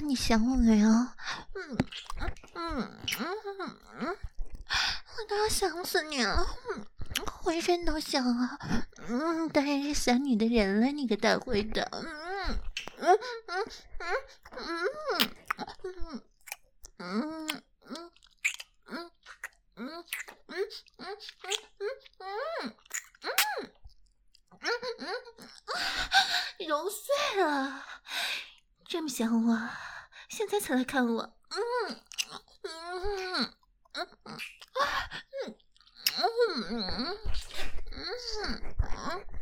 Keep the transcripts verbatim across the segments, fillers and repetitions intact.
你想我没有？嗯嗯嗯嗯嗯，我都要想死你了，嗯，浑身都想啊，嗯，当然是想你的人了，你个大灰的，嗯嗯嗯嗯嗯嗯嗯嗯嗯。嗯嗯嗯嗯嗯嗯嗯嗯嗯，揉碎了，这么想我，现在才来看我，嗯嗯嗯嗯嗯嗯嗯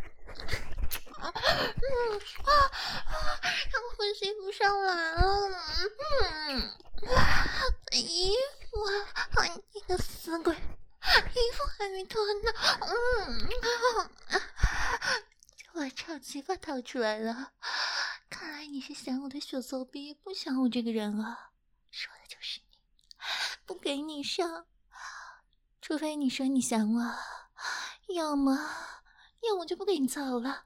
嗯啊啊！我呼吸不上来了，嗯，衣服，啊，你个死鬼！衣服还没脱呢，嗯，我臭鸡巴掏出来了。看来你是想我的小骚逼，不想我这个人啊！说的就是你，不给你上，除非你说你想我，要么要么就不给你操了。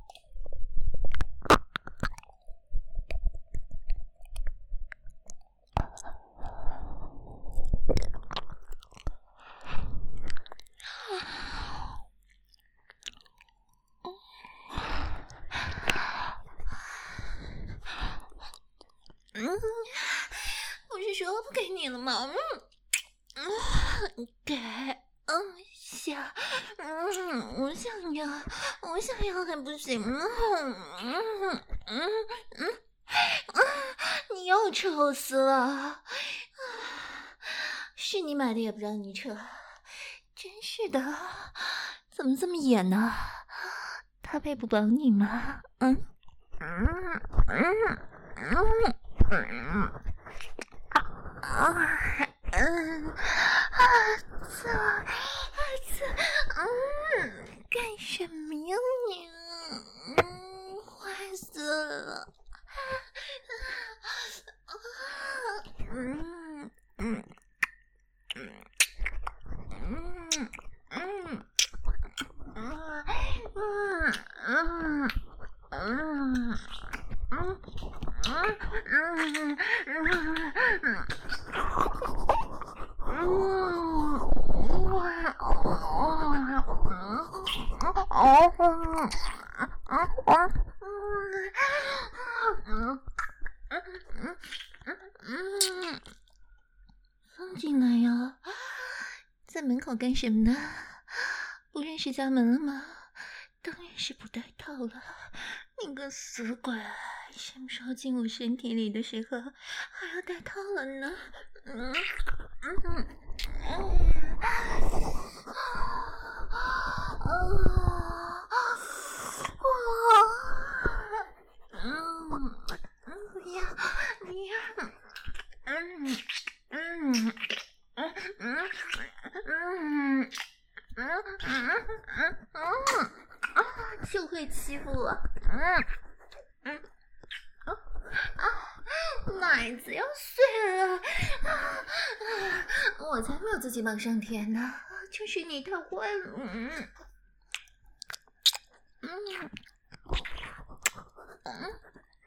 嗯，不是说不给你了吗？嗯，嗯，给，嗯，想，嗯，我想要，我想要还不行吗？嗯嗯嗯嗯啊！你又抽死了！是你买的也不让你扯，真是的，怎么这么野呢？他配不帮你吗？嗯嗯嗯嗯嗯啊嗯啊！操啊操！嗯，干什么呀你？嗯，坏死了！啊！嗯嗯嗯嗯嗯。嗯嗯嗯嗯嗯放进来呀，在门口干什么呢？不认识家门了吗？当然是不带套了，你个死鬼！什么时候进我身体里的时候还要带套了呢？嗯嗯嗯嗯嗯，不要不要，嗯嗯嗯嗯嗯。嗯嗯嗯嗯啊！就会欺负我，嗯嗯啊啊！奶子要碎了啊啊！我才没有自己往上舔呢，就是你太坏了，嗯嗯嗯嗯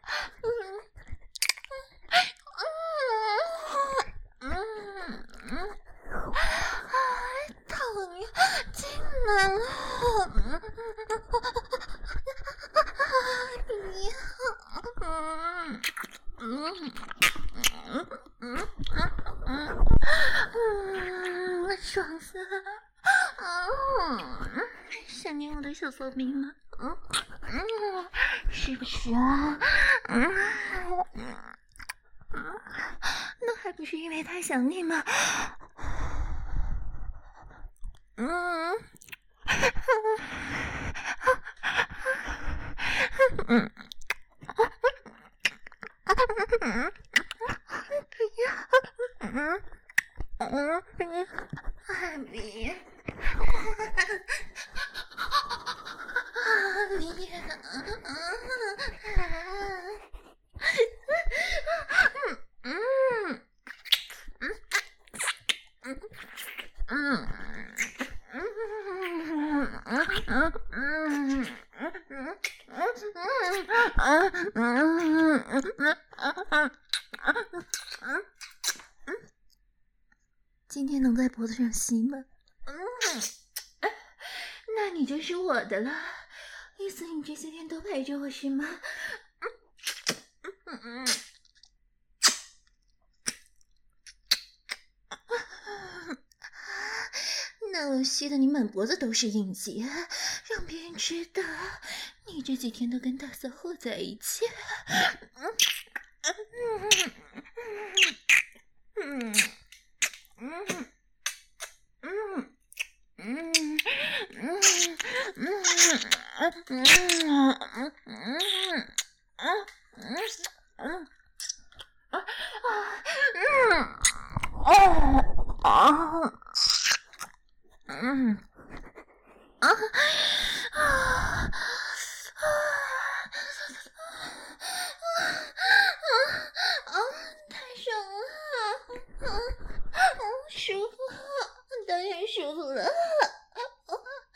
嗯嗯嗯。啊，疼呀，进来了！你，嗯嗯嗯嗯嗯嗯，爽死了！嗯，想念我的小骚逼吗？嗯嗯，是不是啊？嗯嗯嗯，那还不是因为太想你吗？嗯，嗯，不要，嗯嗯嗯，海米，海米，嗯嗯嗯嗯今天能在脖子上吸吗？嗯，那你就是我的了。意思你这些天都陪着我是吗？嗯嗯。那我吸得你满脖子都是印记，让别人知道你这几天都跟大嫂混在一起。嗯嗯嗯嗯嗯嗯啊啊啊！啊！太爽了，啊，舒服，当然舒服了。啊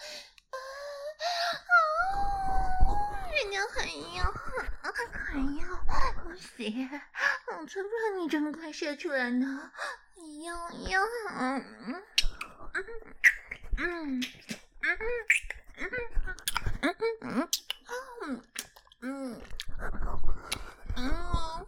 啊！人家还要，还要，不行，我才不让你这么快射出来呢。要要，嗯嗯嗯嗯嗯嗯嗯嗯嗯嗯。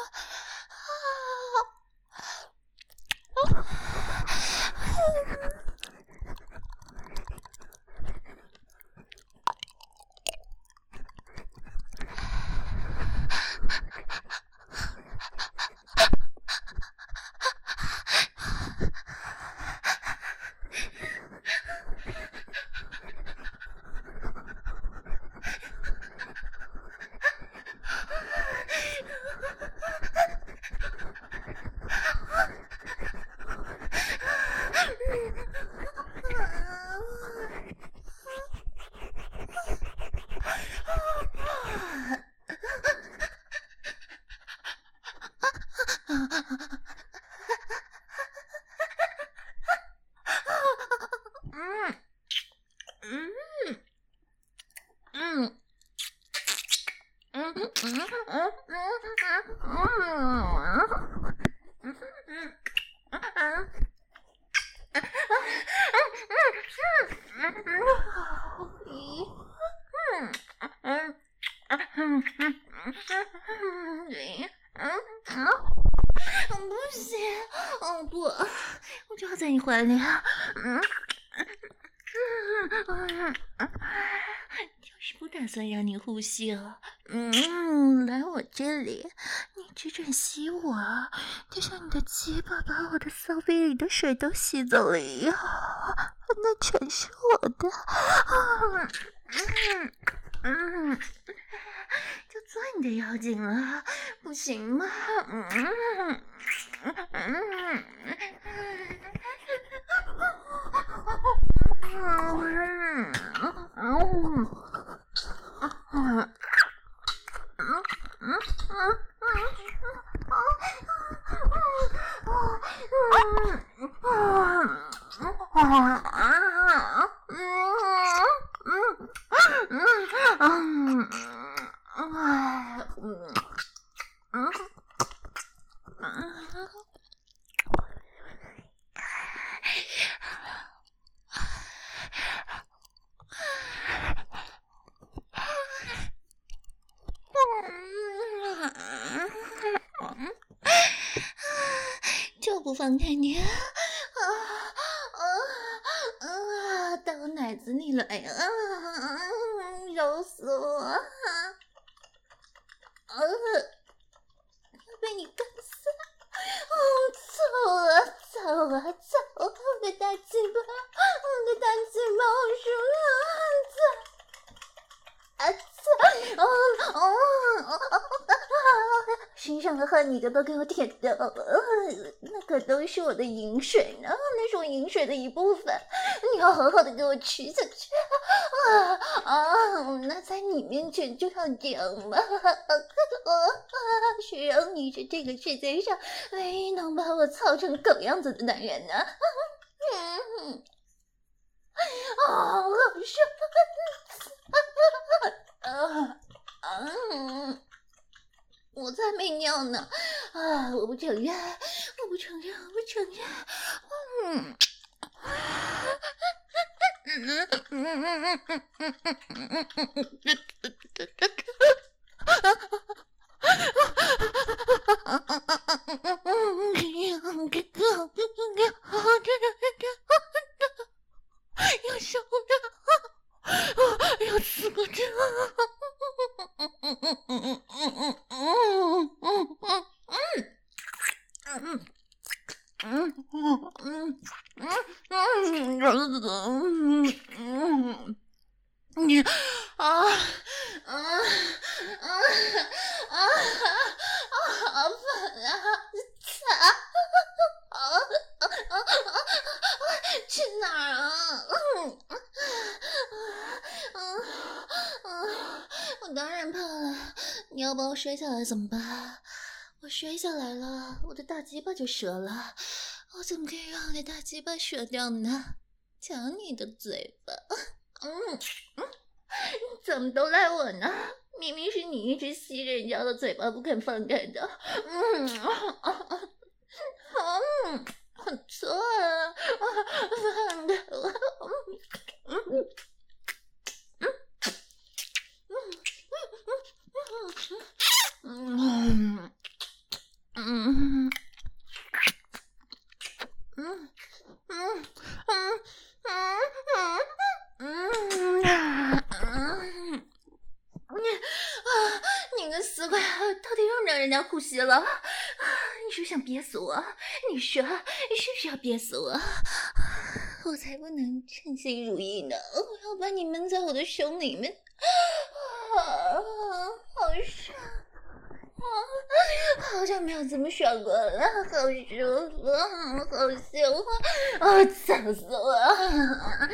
不行，哦不，我就要在你怀里啊！嗯嗯嗯，就是不打算让你呼吸了。嗯，来我这里，你只准吸我，就像你的鸡巴把我的骚逼里的水都吸走了一样，那全是我的。嗯嗯嗯，就钻你的妖精了，不行吗？嗯嗯嗯。就不放开你啊啊啊啊！到我奶子里来啊！揉死我啊！啊！要被你干死！哦，走啊走啊走！我的大鸡巴，我的大鸡巴，好舒服啊！啊操！哦哦哦！身上的汗你个都给我舔掉了，那可都是我的饮水呢，那是我饮水的一部分，你要好好的给我吃下去啊啊！那在你面前就要这样吧，谁让你是这个世界上唯一能把我操成狗样子的男人呢？嗯，啊，好爽！啊啊嗯。我才没尿呢！啊，我不承认，我不承认，我不承认！ 嗯。要受的，要死过去了。你啊啊啊啊啊！好烦啊！擦！啊啊啊！去哪儿啊？嗯嗯嗯，我当然怕了。你要把我摔下来怎么办？我摔下来了，我的大鸡巴就折了。我怎么可以让我的大鸡巴折掉呢？抢你的嘴巴！嗯嗯，怎么都赖我呢？明明是你一直吸人家的嘴巴不肯放开的。嗯啊啊嗯，我错了，放开我。嗯嗯嗯嗯嗯嗯嗯嗯嗯嗯嗯。你啊，你个死鬼，到底让不让人家呼吸了？你是不是想憋死我？你说，你是不是要憋死我？我才不能称心如意呢！我要把你闷在我的胸里面，啊，好爽！啊，好久没有这么爽过了，好舒服，好香啊！啊，吵死我了！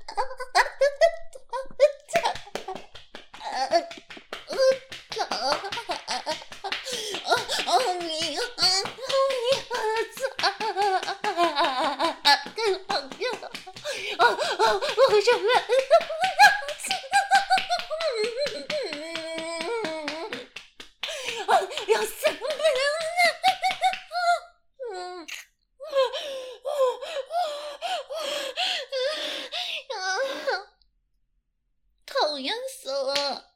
我受不了！要死不了了！嗯，讨厌死了！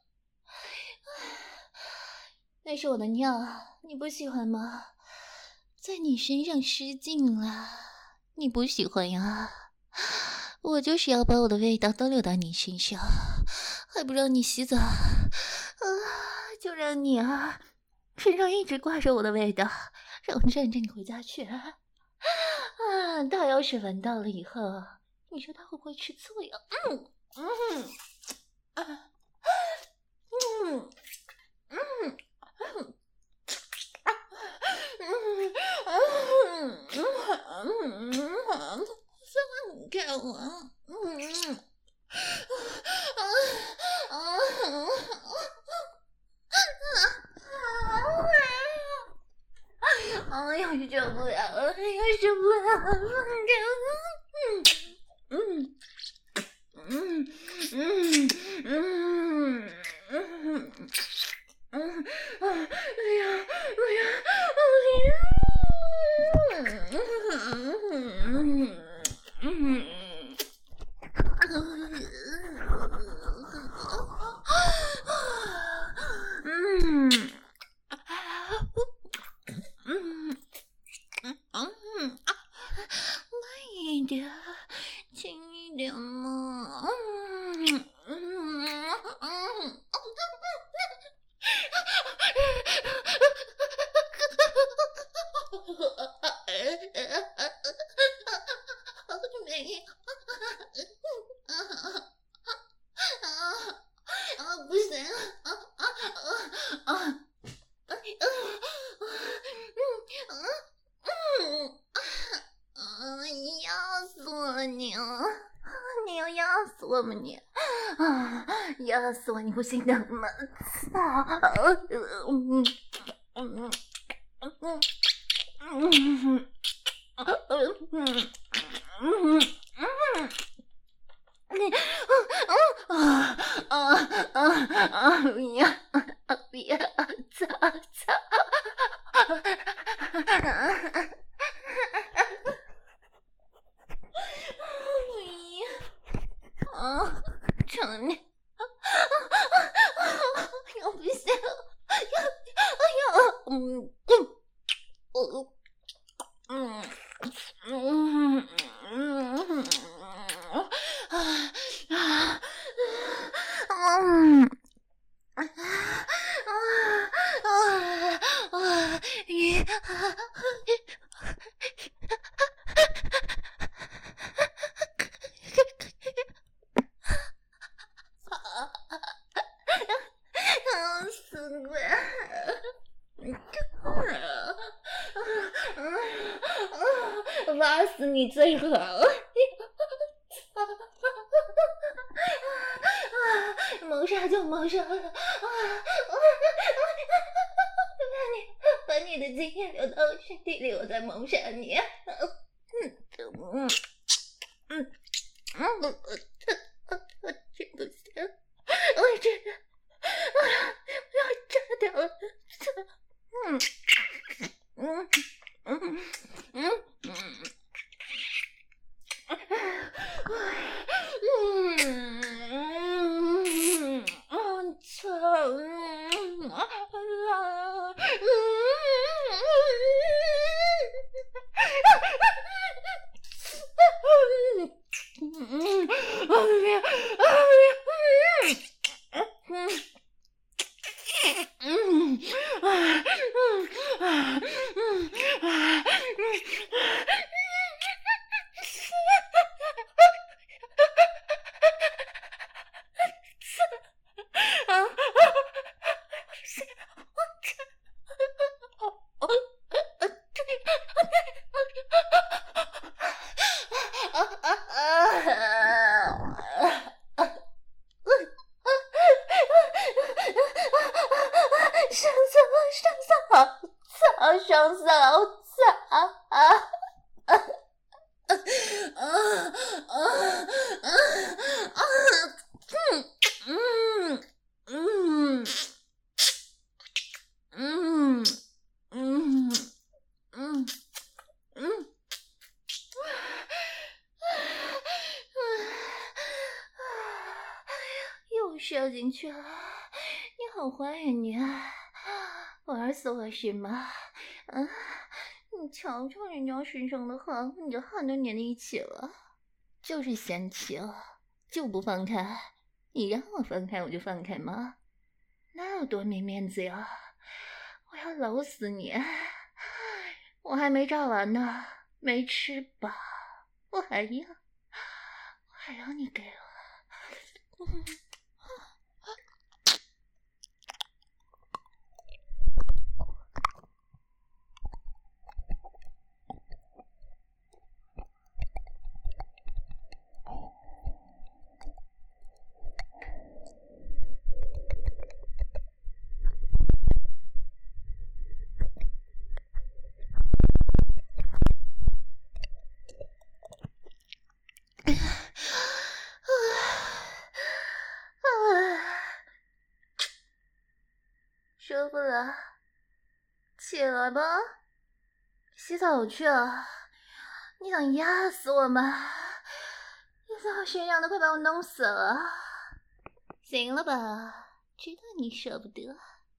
那是我的尿，你不喜欢吗？在你身上失禁了，你不喜欢呀？我就是要把我的味道都流到你身上，还不让你洗澡，啊，就让你啊身上一直挂着我的味道，让我站着你回家去啊！大要是闻到了以后，你说他会不会吃醋呀？嗯嗯啊嗯嗯嗯。放开我！嗯啊啊啊！哎呀，受不了了！哎呀，受不了了！放开我！嗯嗯嗯嗯嗯嗯嗯！哎呀，哎呀，哎呀！慢一点，轻一点嘛。没有啊，不行啊啊啊啊！压死我你！你要压死我吗你？啊，压死我你不心疼吗？操！嗯嗯嗯嗯嗯。嗯嗯嗯嗯，你啊啊啊啊啊！不要不要，操操！ 疼你！要不行，要要嗯嗯我嗯嗯嗯啊啊嗯啊啊啊！你。死鬼！挖死你最好！谋杀就谋杀了！把你把你的精液流到身体里，我再谋杀你！嗯嗯嗯嗯，我我我真不行，我真的。我要炸掉了！嗯嗯嗯嗯嗯嗯嗯，操！嗯啊啊嗯嗯嗯嗯。嗯啊嗯啊嗯啊嗯上嫂，上嫂，操，上嫂，操啊！啊啊啊啊啊！嗯嗯嗯嗯嗯嗯。又射进去了，你好坏呀你！玩死我是吗？嗯，你瞧瞧人家身上的汗，你的汗都粘在一起了，就是嫌弃了，就不放开。你让我放开我就放开吗？那有多没面子呀！我要搂死你！我还没炸完呢，没吃饱，我还要，我还要你给我。嗯舒服了，起来吧，洗澡去啊！你想压死我吗？你在我身上都快把我弄死了，行了吧？知道你舍不得，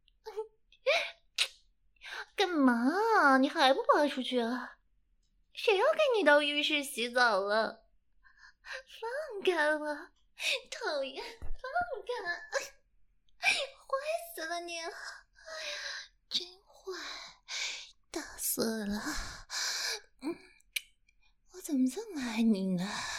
干嘛？你还不爬出去啊？谁要跟你到浴室洗澡了？放开我！讨厌，放开！坏死了你！真坏，打死了！嗯，我怎么这么爱你呢？